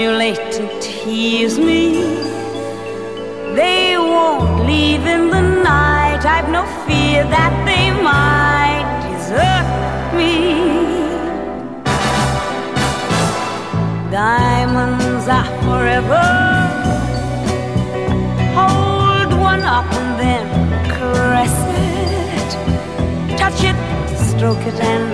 Late to tease me. They won't leave in the night. I've no fear that they might desert me. Diamonds are forever. Hold one up and then caress it. Touch it, stroke it and